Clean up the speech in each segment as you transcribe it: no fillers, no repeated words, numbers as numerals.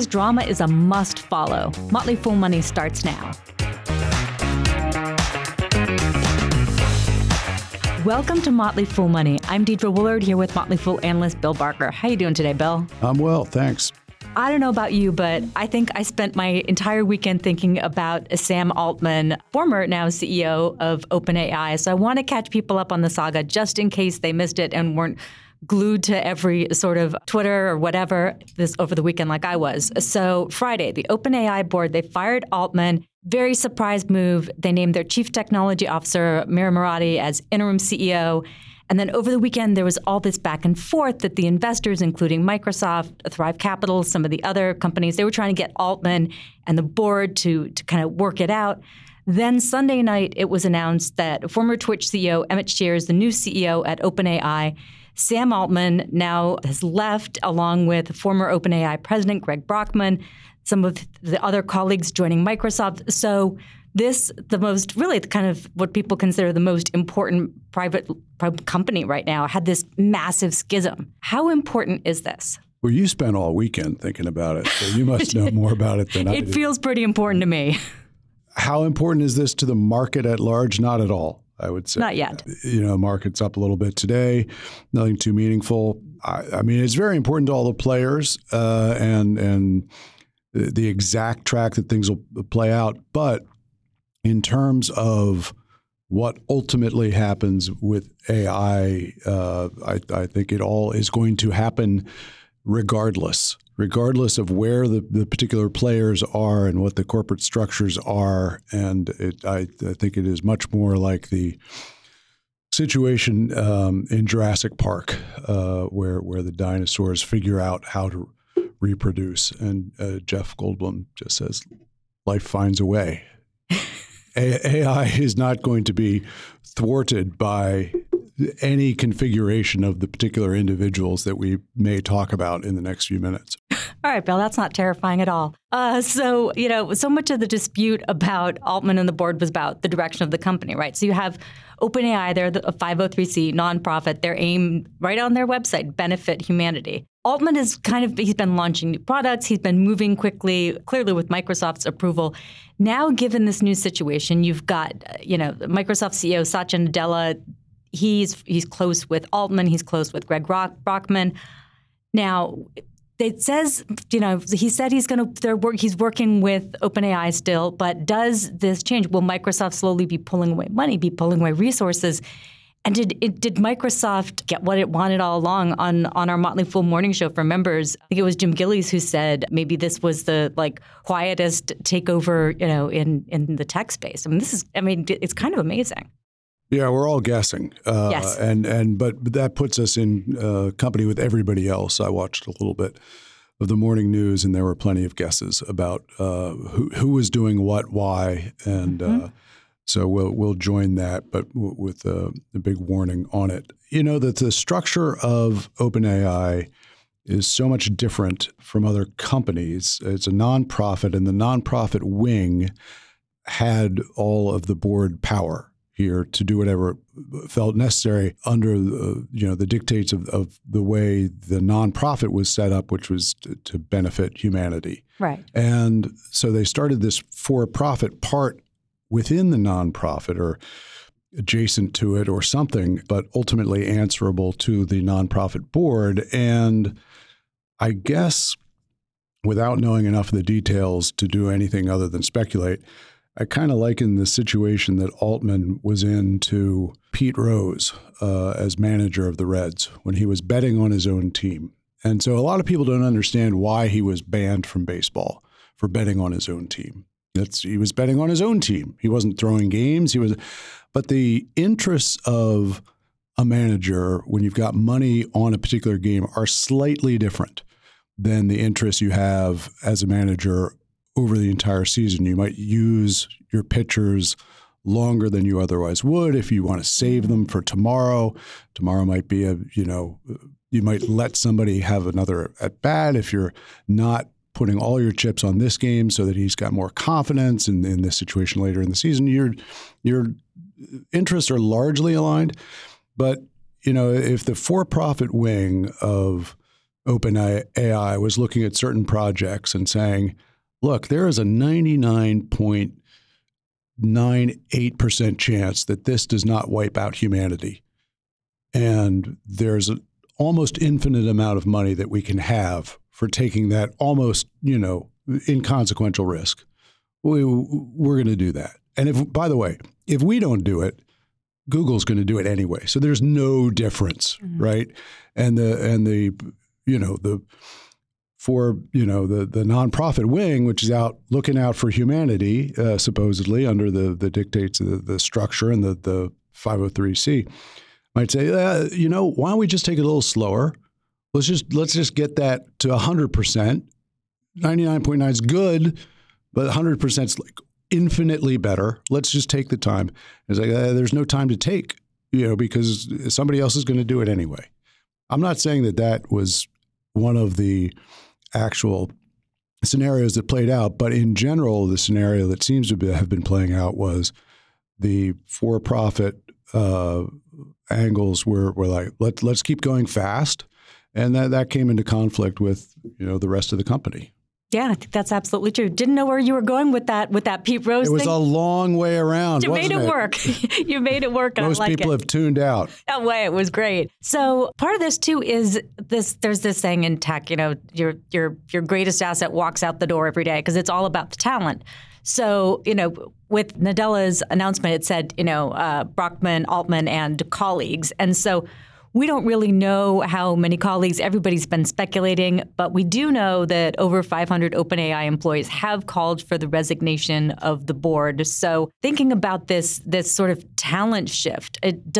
Today's drama is a must follow. Motley Fool Money starts now. Welcome to Motley Fool Money. I'm Deidre Woolard here with Motley Fool analyst Bill Barker. How you doing today, Bill? I'm well, thanks. I don't know about you, but I think I spent my entire weekend thinking about Sam Altman, former now CEO of OpenAI. So I want to catch people up on the saga just in case they missed it and weren't glued to every sort of Twitter or whatever this over the weekend like I was. So Friday, the OpenAI board, they fired Altman. Very surprise move. They named their chief technology officer, Mira Murati, as interim CEO. And then over the weekend, there was all this back and forth that the investors, including Microsoft, Thrive Capital, some of the other companies, they were trying to get Altman and the board to kind of work it out. Then Sunday night, it was announced that former Twitch CEO Emmett Shear is the new CEO at OpenAI. Sam Altman now has left, along with former OpenAI president Greg Brockman, some of the other colleagues joining Microsoft. So the most, really kind of what people consider the most important private company right now, had this massive schism. How important is this? Well, you spent all weekend thinking about it, so you must know more about it than I do. It feels pretty important to me. How important is this to the market at large? Not at all, I would say. Not yet. Market's up a little bit today, nothing too meaningful. I mean, it's very important to all the players and the exact track that things will play out. But in terms of what ultimately happens with AI, I think it all is going to happen regardless of where the particular players are and what the corporate structures are. And I think it is much more like the situation in Jurassic Park, where the dinosaurs figure out how to reproduce. And Jeff Goldblum just says, life finds a way. AI is not going to be thwarted by any configuration of the particular individuals that we may talk about in the next few minutes. All right, Bill, that's not terrifying at all. So much of the dispute about Altman and the board was about the direction of the company, right? So you have OpenAI, they're a 503c nonprofit. Their aim, right on their website, benefit humanity. Altman he's been launching new products. He's been moving quickly, clearly with Microsoft's approval. Now, given this new situation, you've got, Microsoft CEO Satya Nadella. He's close with Altman. He's close with Greg Brockman. Now, it says, he said he's working with OpenAI still, but does this change? Will Microsoft slowly be pulling away money, be pulling away resources? And did Microsoft get what it wanted all along on our Motley Fool morning show for members? I think it was Jim Gillies who said maybe this was the quietest takeover, in the tech space. It's kind of amazing. Yeah, we're all guessing. Yes. But that puts us in company with everybody else. I watched a little bit of the morning news, and there were plenty of guesses about who was doing what, why, and so we'll join that, but with a big warning on it. That the structure of OpenAI is so much different from other companies. It's a nonprofit, and the nonprofit wing had all of the board power here to do whatever felt necessary under the dictates of the way the nonprofit was set up, which was to benefit humanity. Right. And so they started this for-profit part within the nonprofit or adjacent to it or something, but ultimately answerable to the nonprofit board. And I guess without knowing enough of the details to do anything other than speculate, I kind of liken the situation that Altman was in to Pete Rose as manager of the Reds when he was betting on his own team. And so a lot of people don't understand why he was banned from baseball for betting on his own team. He was betting on his own team. He wasn't throwing games. But the interests of a manager when you've got money on a particular game are slightly different than the interests you have as a manager over the entire season. You might use your pitchers longer than you otherwise would if you want to save them for tomorrow. Tomorrow might be you might let somebody have another at bat if you're not putting all your chips on this game so that he's got more confidence in this situation later in the season. Your interests are largely aligned. But, if the for-profit wing of OpenAI was looking at certain projects and saying, look, there is a 99.98% chance that this does not wipe out humanity. And there's an almost infinite amount of money that we can have for taking that almost, inconsequential risk. We're going to do that. And if, by the way, if we don't do it, Google's going to do it anyway. So there's no difference, right? And the nonprofit wing, which is out looking out for humanity, supposedly under the dictates of the structure and the 503C, might say, why don't we just take it a little slower? Let's just get that to 100%. 99.9 is good, but 100% is like infinitely better. Let's just take the time. It's like there's no time to take, because somebody else is going to do it anyway. I'm not saying that was one of the actual scenarios that played out, but in general, the scenario that seems to have been playing out was the for-profit angles were like, let's keep going fast, and that came into conflict with the rest of the company. Yeah, I think that's absolutely true. Didn't know where you were going with that Pete Rose thing. It was a long way around. You made it work. You made it work. Most people have tuned out. No way. It was great. So part of this too is this. There's this saying in tech. Your greatest asset walks out the door every day because it's all about the talent. So with Nadella's announcement, it said Brockman, Altman, and colleagues, and so. We don't really know how many colleagues. Everybody's been speculating, but we do know that over 500 OpenAI employees have called for the resignation of the board. So thinking about this sort of talent shift,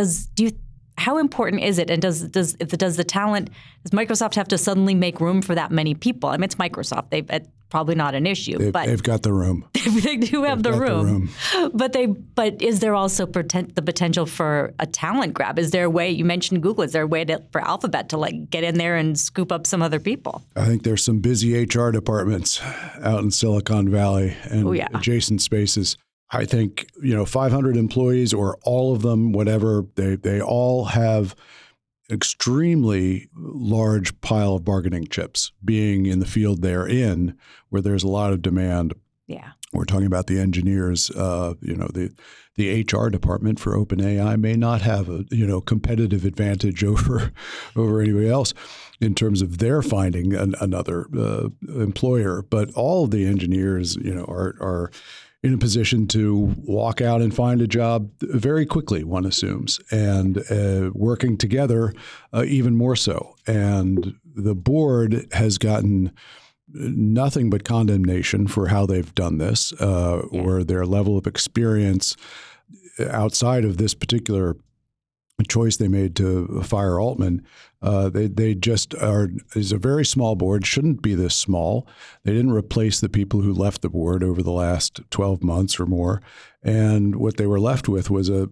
how important is it? And does Microsoft have to suddenly make room for that many people? I mean, it's Microsoft. It's probably not an issue. They've got the room. They do have the room. But is there also the potential for a talent grab? Is there a way, you mentioned Google, is there a way for Alphabet to get in there and scoop up some other people? I think there's some busy HR departments out in Silicon Valley and adjacent spaces. I think, 500 employees or all of them, whatever, they all have extremely large pile of bargaining chips being in the field they're in, where there's a lot of demand. Yeah. We're talking about the engineers, the HR department for OpenAI may not have a, competitive advantage over anybody else in terms of their finding another employer. But all of the engineers, are in a position to walk out and find a job very quickly, one assumes, and working together even more so. And the board has gotten nothing but condemnation for how they've done this, or their level of experience outside of this particular choice they made to fire Altman. They just is a very small board, shouldn't be this small. They didn't replace the people who left the board over the last 12 months or more. And what they were left with was a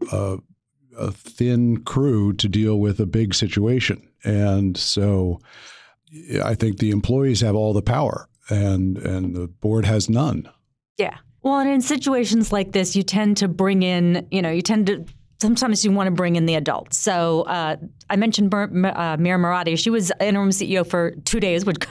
thin crew to deal with a big situation. And so I think the employees have all the power and the board has none. Yeah. Well, and in situations like this, you tend to bring in, sometimes you want to bring in the adults. So I mentioned Mira Murati. She was interim CEO for 2 days, which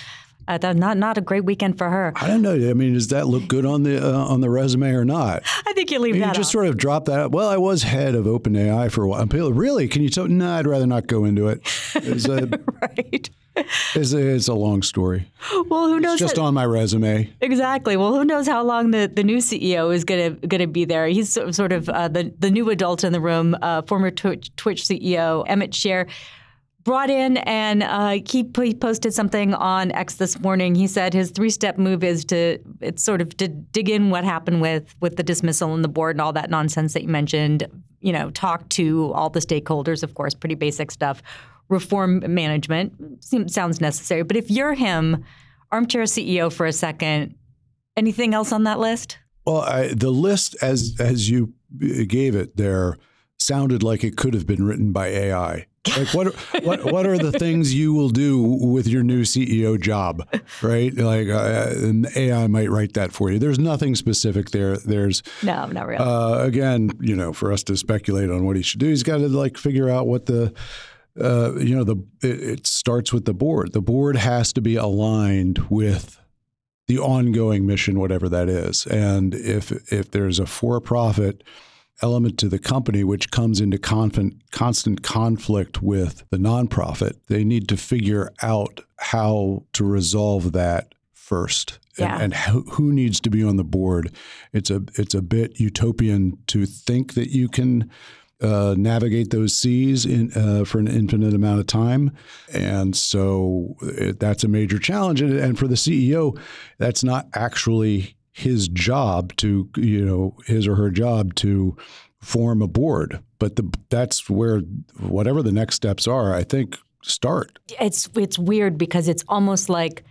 not a great weekend for her. I don't know. I mean, does that look good on the resume or not? I think you leave that. You just sort of drop that. Well, I was head of OpenAI for a while. Really? Can you tell? No, I'd rather not go into it. Right. It's a long story. Well, who knows? It's just on my resume. Exactly. Well, who knows how long the new CEO is going to be there? He's sort of the new adult in the room. Former Twitch CEO Emmett Shear brought in, and he posted something on X this morning. He said his 3-step move is to dig in what happened with the dismissal and the board and all that nonsense that you mentioned. Talk to all the stakeholders, of course, pretty basic stuff. Reform management sounds necessary. But if you're him, armchair CEO for a second, anything else on that list? Well, the list as you gave it there sounded like it could have been written by AI. Like what are the things you will do with your new CEO job, right? Like an AI might write that for you. There's nothing specific there. There's no, not really. Again, for us to speculate on what he should do, he's got to figure out what the It starts with the board. The board has to be aligned with the ongoing mission, whatever that is. And if there's a for-profit element to the company which comes into constant conflict with the nonprofit, they need to figure out how to resolve that first. Yeah. And who needs to be on the board. It's a bit utopian to think that you can navigate those seas for an infinite amount of time. And so that's a major challenge. And for the CEO, that's not actually his job his or her job to form a board. But that's where whatever the next steps are, I think, start. It's weird because it's almost like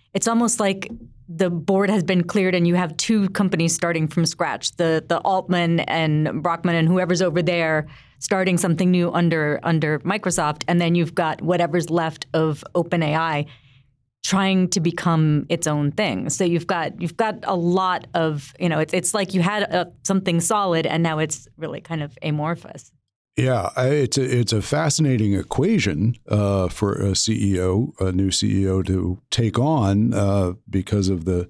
the board has been cleared and you have two companies starting from scratch, the Altman and Brockman and whoever's over there starting something new under Microsoft. And then you've got whatever's left of OpenAI trying to become its own thing. So you've got a lot of, it's like you had something solid and now it's really kind of amorphous. Yeah, it's a fascinating equation for a new CEO to take on because of the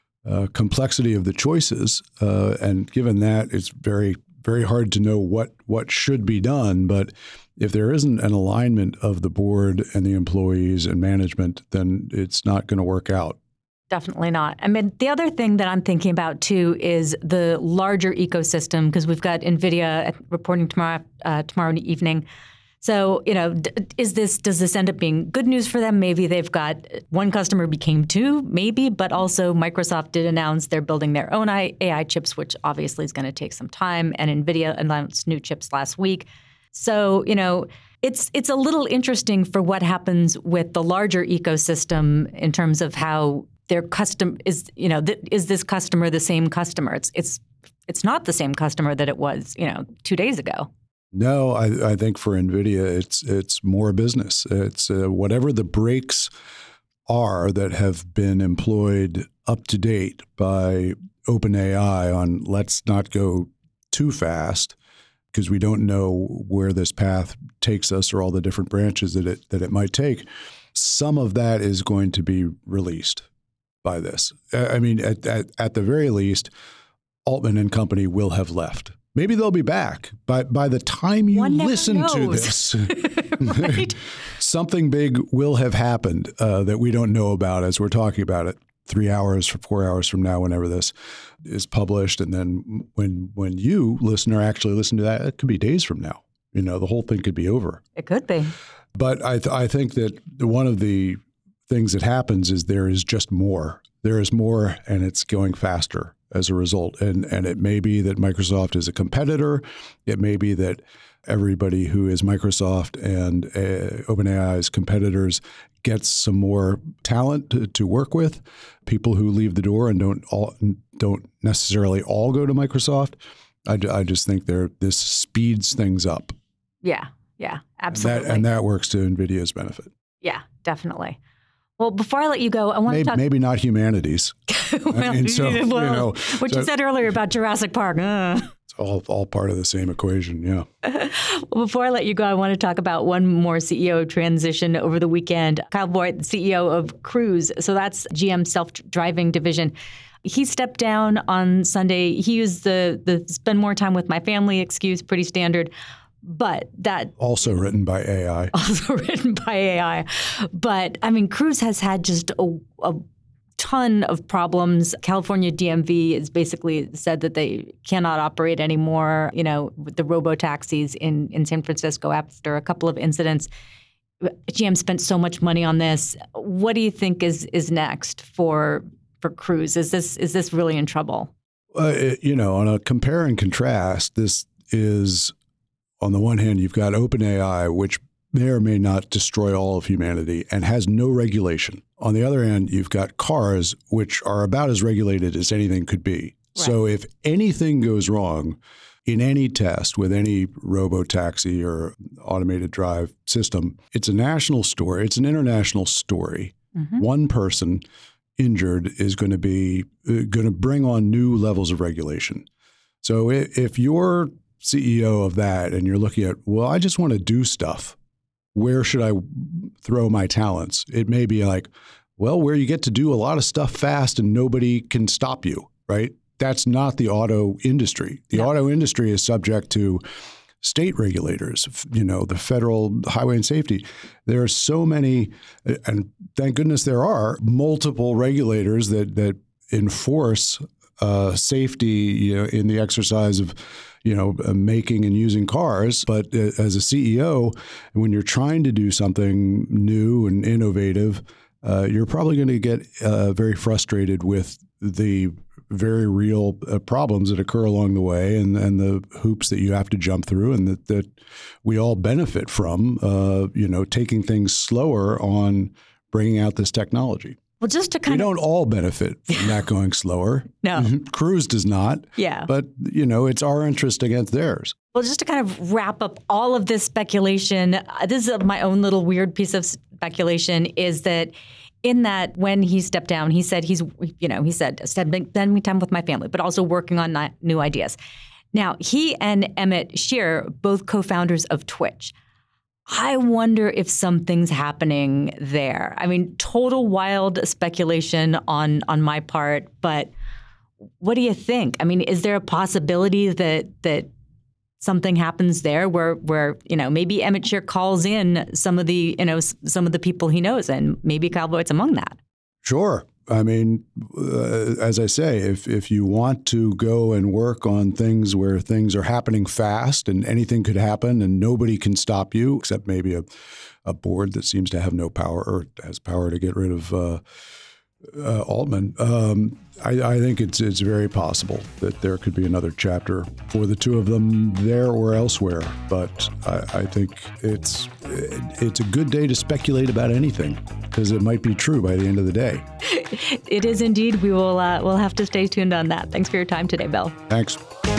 complexity of the choices. And given that, it's very, very hard to know what should be done. But if there isn't an alignment of the board and the employees and management, then it's not going to work out. Definitely not. I mean, the other thing that I'm thinking about, too, is the larger ecosystem, because we've got NVIDIA reporting tomorrow evening. So, does this end up being good news for them? Maybe they've got one customer became two, maybe, but also Microsoft did announce they're building their own AI chips, which obviously is going to take some time. And NVIDIA announced new chips last week. So, it's a little interesting for what happens with the larger ecosystem in terms of how their custom is, is this customer the same customer? It's not the same customer that it was, 2 days ago. No, I think for NVIDIA, it's more business. It's whatever the brakes are that have been employed up to date by OpenAI on let's not go too fast because we don't know where this path takes us or all the different branches that it might take. Some of that is going to be released by this. I mean, at the very least, Altman and company will have left. Maybe they'll be back. By the time you listen to this, right? Something big will have happened that we don't know about as we're talking about it 3 hours, 4 hours from now, whenever this is published. And then when you, listener, actually listen to that, it could be days from now. The whole thing could be over. It could be. But I think that one of the things that happens is there is just more. There is more, and it's going faster as a result. And it may be that Microsoft is a competitor. It may be that everybody who is Microsoft and OpenAI's competitors gets some more talent to work with. People who leave the door and don't necessarily all go to Microsoft. I just think this speeds things up. Yeah, absolutely. And that works to NVIDIA's benefit. Yeah, definitely. Well, before I let you go, I want to talk... Maybe not humanities. What you said earlier about Jurassic Park. It's all part of the same equation, yeah. Well, before I let you go, I want to talk about one more CEO transition over the weekend. Kyle Voigt, the CEO of Cruise, so that's GM's self-driving division. He stepped down on Sunday. He used the spend more time with my family excuse, pretty standard. But that also written by AI. But I mean, Cruise has had just a ton of problems. California DMV has basically said that they cannot operate anymore, with the robo-taxis in San Francisco after a couple of incidents. GM spent so much money on this. What do you think is next for Cruise? Is this really in trouble? On a compare and contrast, this is, on the one hand, you've got OpenAI, which may or may not destroy all of humanity and has no regulation. On the other hand, you've got cars, which are about as regulated as anything could be. Right. So if anything goes wrong in any test with any robo-taxi or automated drive system, it's a national story. It's an international story. Mm-hmm. One person injured is going to bring on new levels of regulation. So if you're CEO of that and you're looking at, well, I just want to do stuff. where should I throw my talents? It may be like, well, where you get to do a lot of stuff fast and nobody can stop you, right? That's not the auto industry. The auto industry is subject to state regulators, the federal highway and safety. There are so many, and thank goodness there are multiple regulators that enforce safety, in the exercise of, making and using cars. But as a CEO, when you're trying to do something new and innovative, you're probably going to get very frustrated with the very real problems that occur along the way and the hoops that you have to jump through, and that we all benefit from, taking things slower on bringing out this technology. Well, just to we don't all benefit from that going slower. No. Cruise does not. Yeah. But, it's our interest against theirs. Well, just to kind of wrap up all of this speculation, this is my own little weird piece of speculation, is that in that when he stepped down, he said spending time with my family, but also working on new ideas. Now, he and Emmett Shear, both co-founders of Twitch. I wonder if something's happening there. I mean, total wild speculation on my part, but what do you think? I mean, is there a possibility that something happens there where maybe Emmett Shear calls in some of the people he knows, and maybe Kyle Voigt's among that? Sure. I mean, as I say, if you want to go and work on things where things are happening fast and anything could happen and nobody can stop you, except maybe a board that seems to have no power or has power to get rid of Altman, I think it's very possible that there could be another chapter for the two of them there or elsewhere. But I think it's a good day to speculate about anything, because it might be true by the end of the day. It is indeed. We'll have to stay tuned on that. Thanks for your time today, Bill. Thanks.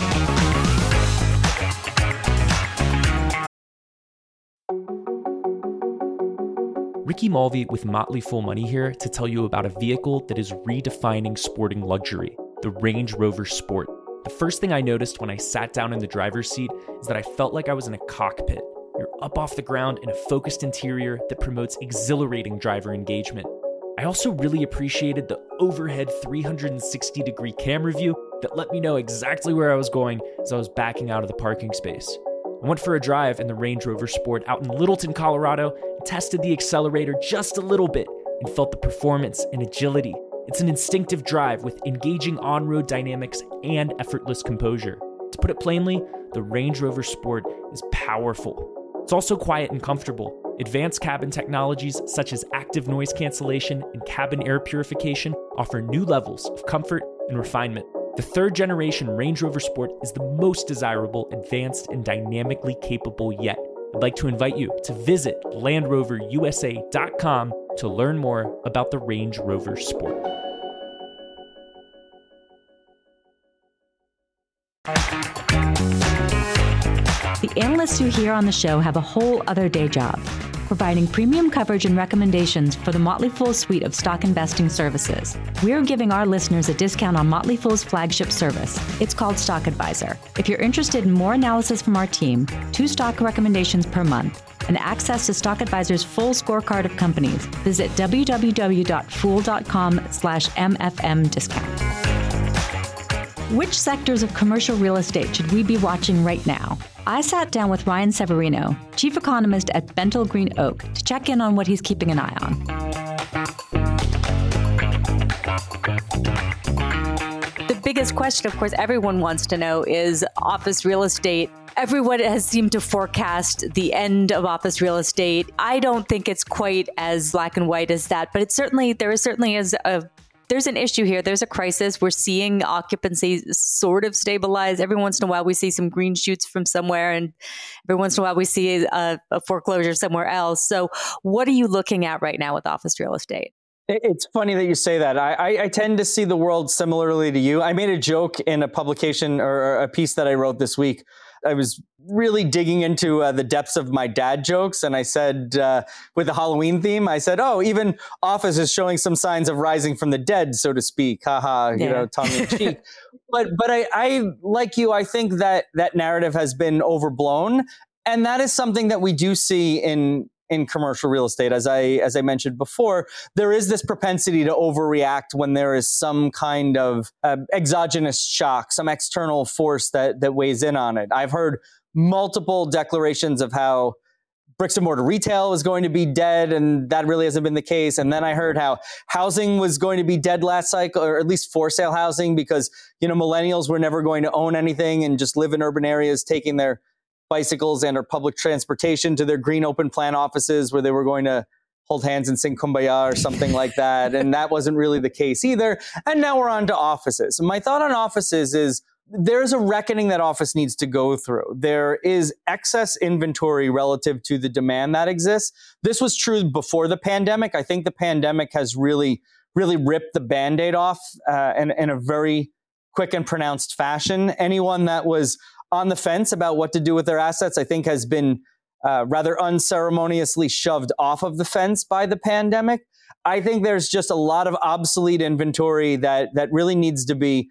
Ricky Mulvey with Motley Fool Money here to tell you about a vehicle that is redefining sporting luxury, the Range Rover Sport. The first thing I noticed when I sat down in the driver's seat is that I felt like I was in a cockpit. You're up off the ground in a focused interior that promotes exhilarating driver engagement. I also really appreciated the overhead 360-degree camera view that let me know exactly where I was going as I was backing out of the parking space. I went for a drive in the Range Rover Sport out in Littleton, Colorado, and tested the accelerator just a little bit and felt the performance and agility. It's an instinctive drive with engaging on-road dynamics and effortless composure. To put it plainly, the Range Rover Sport is powerful. It's also quiet and comfortable. Advanced cabin technologies such as active noise cancellation and cabin air purification offer new levels of comfort and refinement. The third-generation Range Rover Sport is the most desirable, advanced, and dynamically capable yet. I'd like to invite you to visit LandRoverUSA.com to learn more about the Range Rover Sport. The analysts you hear on the show have a whole other day job, providing premium coverage and recommendations for the Motley Fool suite of stock investing services. We're giving our listeners a discount on Motley Fool's flagship service. It's called Stock Advisor. If you're interested in more analysis from our team, 2 stock recommendations per month, and access to Stock Advisor's full scorecard of companies, visit www.fool.com/MFM discount. Which sectors of commercial real estate should we be watching right now? I sat down with Ryan Severino, chief economist at Bentall Green Oak, to check in on what he's keeping an eye on. The biggest question, of course, everyone wants to know is office real estate. Everyone has seemed to forecast the end of office real estate. I don't think it's quite as black and white as that, but there's an issue here. There's a crisis. We're seeing occupancy sort of stabilize. Every once in a while, we see some green shoots from somewhere, and every once in a while, we see a foreclosure somewhere else. So what are you looking at right now with office real estate? It's funny that you say that. I tend to see the world similarly to you. I made a joke in a publication or a piece that I wrote this week. I was really digging into the depths of my dad jokes. And I said, with the Halloween theme, I said, oh, even Office is showing some signs of rising from the dead, so to speak. Haha, tongue in cheek. But I, like you, I think that narrative has been overblown. And that is something that we do see in in commercial real estate. As I mentioned before, there is this propensity to overreact when there is some kind of exogenous shock, some external force that weighs in on it. I've heard multiple declarations of how bricks and mortar retail was going to be dead, and that really hasn't been the case. And then I heard how housing was going to be dead last cycle, or at least for sale housing, because, millennials were never going to own anything and just live in urban areas, taking their bicycles and or public transportation to their green open plan offices where they were going to hold hands and sing Kumbaya or something like that. And that wasn't really the case either. And now we're on to offices. My thought on offices is there's a reckoning that office needs to go through. There is excess inventory relative to the demand that exists. This was true before the pandemic. I think the pandemic has really ripped the Band-Aid off in a very quick and pronounced fashion. Anyone that was on the fence about what to do with their assets, I think has been rather unceremoniously shoved off of the fence by the pandemic. I think there's just a lot of obsolete inventory that really needs to be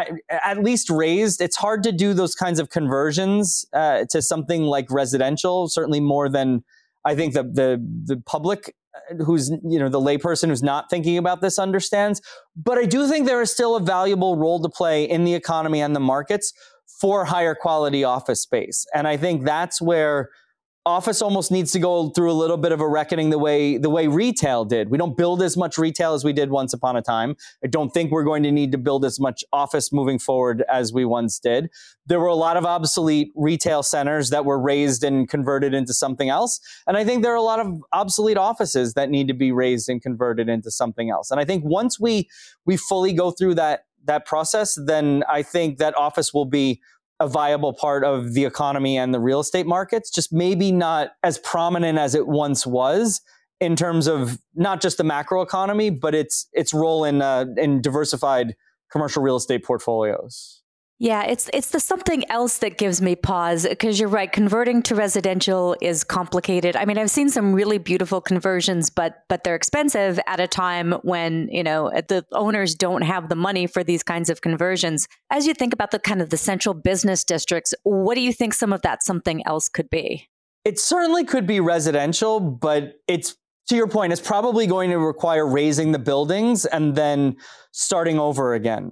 at least raised. It's hard to do those kinds of conversions to something like residential, certainly more than I think the public who's, the layperson who's not thinking about this understands. But I do think there is still a valuable role to play in the economy and the markets for higher quality office space. And I think that's where office almost needs to go through a little bit of a reckoning the way retail did. We don't build as much retail as we did once upon a time. I don't think we're going to need to build as much office moving forward as we once did. There were a lot of obsolete retail centers that were raised and converted into something else. And I think there are a lot of obsolete offices that need to be raised and converted into something else. And I think once we fully go through that process, then I think that office will be a viable part of the economy and the real estate markets, just maybe not as prominent as it once was in terms of not just the macro economy, but its role in diversified commercial real estate portfolios. Yeah, it's the something else that gives me pause, because you're right. Converting to residential is complicated. I mean, I've seen some really beautiful conversions, but they're expensive at a time when, the owners don't have the money for these kinds of conversions. As you think about the kind of the central business districts, what do you think some of that something else could be? It certainly could be residential, but it's, to your point, it's probably going to require raising the buildings and then starting over again.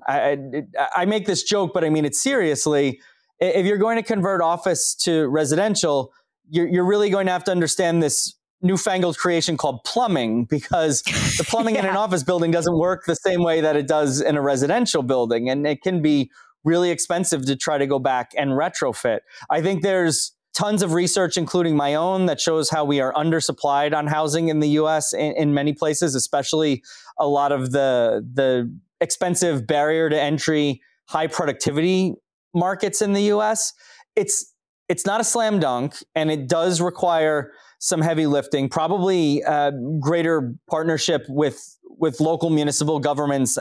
I make this joke, but I mean it seriously. If you're going to convert office to residential, you're really going to have to understand this newfangled creation called plumbing, because the plumbing in an office building doesn't work the same way that it does in a residential building. And it can be really expensive to try to go back and retrofit. I think there's tons of research, including my own, that shows how we are undersupplied on housing in the U.S. in many places, especially a lot of the expensive barrier to entry, high productivity markets in the U.S. It's not a slam dunk, and it does require some heavy lifting, probably greater partnership with local municipal governments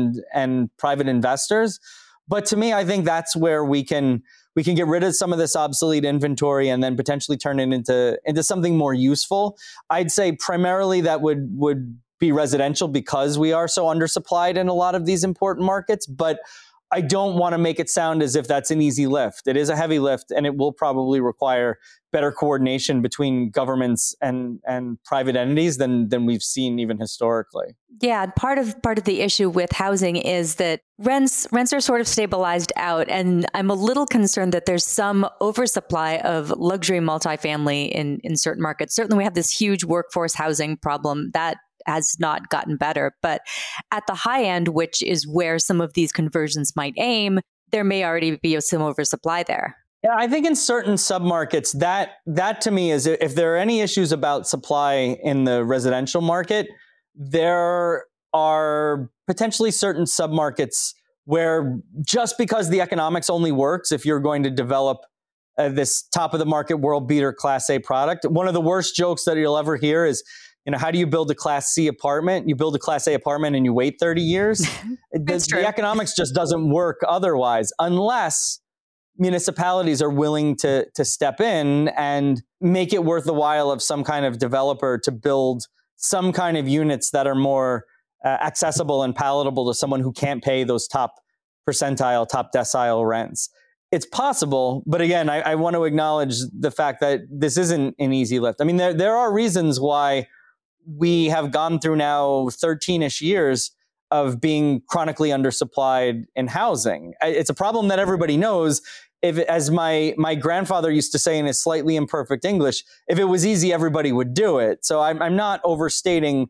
and private investors. But to me, I think that's where we can get rid of some of this obsolete inventory and then potentially turn it into something more useful. I'd say primarily that would be residential, because we are so undersupplied in a lot of these important markets. But I don't want to make it sound as if that's an easy lift. It is a heavy lift, and it will probably require better coordination between governments and private entities than we've seen even historically. Yeah, part of the issue with housing is that rents are sort of stabilized out, and I'm a little concerned that there's some oversupply of luxury multifamily in certain markets. Certainly, we have this huge workforce housing problem that has not gotten better, but at the high end, which is where some of these conversions might aim, there may already be some oversupply there. Yeah, I think in certain submarkets, that to me is, if there are any issues about supply in the residential market, there are potentially certain submarkets where, just because the economics only works if you're going to develop this top of the market world beater Class A product. One of the worst jokes that you'll ever hear is, how do you build a Class C apartment? You build a Class A apartment and you wait 30 years. The economics just doesn't work otherwise, unless municipalities are willing to step in and make it worth the while of some kind of developer to build some kind of units that are more accessible and palatable to someone who can't pay those top percentile, top decile rents. it's possible. But again, I want to acknowledge the fact that this isn't an easy lift. I mean, there are reasons why we have gone through now 13-ish years of being chronically undersupplied in housing. It's a problem that everybody knows. As my grandfather used to say in his slightly imperfect English, if it was easy, everybody would do it. So I'm not overstating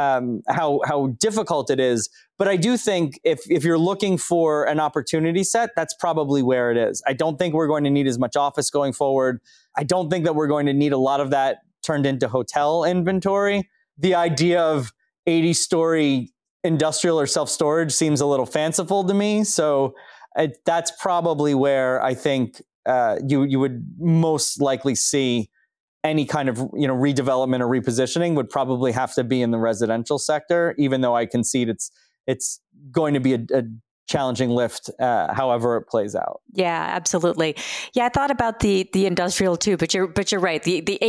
how difficult it is. But I do think if you're looking for an opportunity set, that's probably where it is. I don't think we're going to need as much office going forward. I don't think that we're going to need a lot of that turned into hotel inventory. The idea of 80-story industrial or self-storage seems a little fanciful to me. So that's probably where I think you would most likely see any kind of redevelopment or repositioning would probably have to be in the residential sector, even though I concede it's going to be a challenging lift, however it plays out. Yeah, absolutely. Yeah, I thought about the industrial too, but you're right. The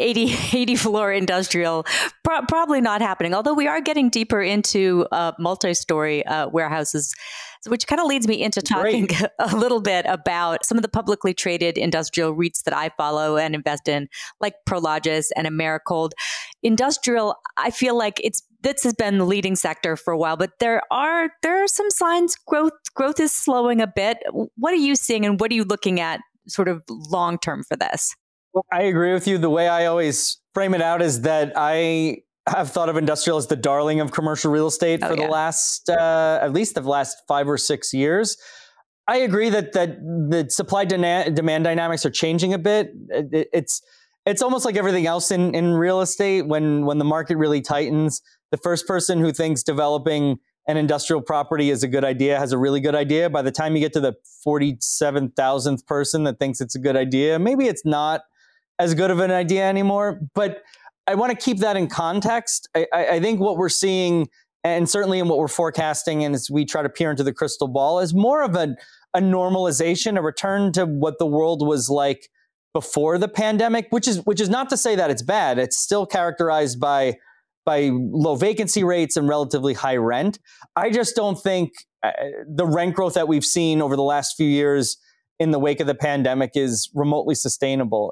80 floor industrial probably not happening. Although we are getting deeper into multi-story warehouses, which kind of leads me into talking a little bit about some of the publicly traded industrial REITs that I follow and invest in, like Prologis and Americold. Industrial, I feel like this has been the leading sector for a while, but there are some signs growth is slowing a bit. What are you seeing, and what are you looking at sort of long term for this? Well, I agree with you. The way I always frame it out is that I have thought of industrial as the darling of commercial real estate for the last, at least the last 5 or 6 years. I agree that the supply demand dynamics are changing a bit. It's almost like everything else in real estate. When the market really tightens, the first person who thinks developing an industrial property is a good idea has a really good idea. By the time you get to the 47,000th person that thinks it's a good idea, maybe it's not as good of an idea anymore. But I want to keep that in context. I think what we're seeing, and certainly in what we're forecasting, and as we try to peer into the crystal ball, is more of a normalization, a return to what the world was like before the pandemic, which is not to say that it's bad. It's still characterized by low vacancy rates and relatively high rent. I just don't think the rent growth that we've seen over the last few years in the wake of the pandemic is remotely sustainable.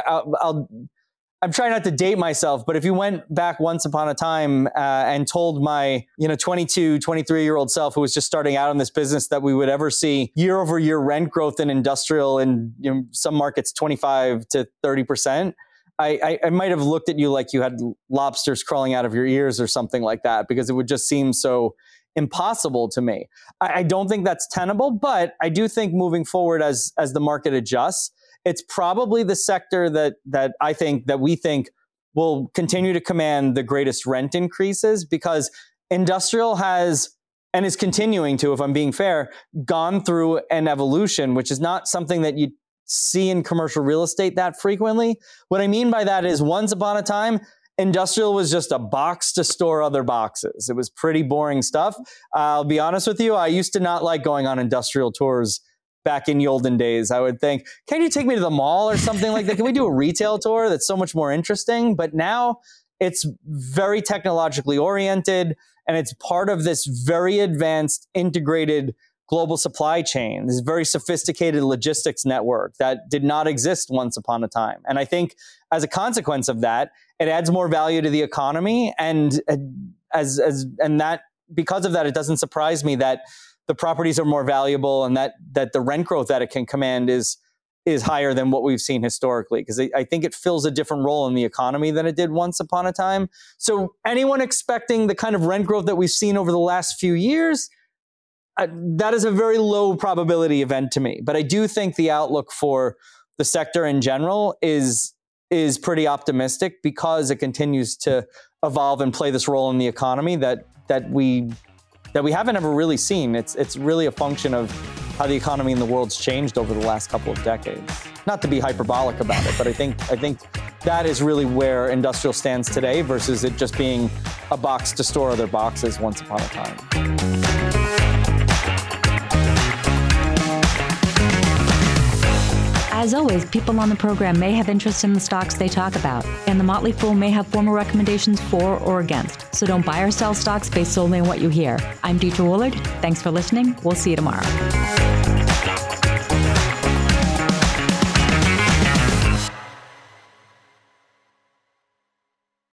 I'm trying not to date myself, but if you went back once upon a time and told my 22, 23-year-old self who was just starting out in this business that we would ever see year-over-year rent growth in industrial in some markets 25 to 30%, I might have looked at you like you had lobsters crawling out of your ears or something like that, because it would just seem so impossible to me. I don't think that's tenable, but I do think moving forward as the market adjusts, it's probably the sector that we think will continue to command the greatest rent increases, because industrial has, and is continuing to, if I'm being fair, gone through an evolution, which is not something that you see in commercial real estate that frequently. What I mean by that is, once upon a time, industrial was just a box to store other boxes. It was pretty boring stuff. I'll be honest with you, I used to not like going on industrial tours back in the olden days. I would think, can you take me to the mall or something like that? Can we do a retail tour? That's so much more interesting. But now it's very technologically oriented, and it's part of this very advanced, integrated global supply chain, this very sophisticated logistics network that did not exist once upon a time. And I think as a consequence of that, it adds more value to the economy. And that because of that, it doesn't surprise me that the properties are more valuable, and that the rent growth that it can command is higher than what we've seen historically, because I think it fills a different role in the economy than it did once upon a time. So anyone expecting the kind of rent growth that we've seen over the last few years, that is a very low probability event to me. But I do think the outlook for the sector in general is pretty optimistic, because it continues to evolve and play this role in the economy that we haven't ever really seen. It's really a function of how the economy in the world's changed over the last couple of decades. Not to be hyperbolic about it, but I think that is really where industrial stands today, versus it just being a box to store other boxes once upon a time. As always, people on the program may have interest in the stocks they talk about, and the Motley Fool may have formal recommendations for or against. So don't buy or sell stocks based solely on what you hear. I'm Deetra Woolard. Thanks for listening. We'll see you tomorrow.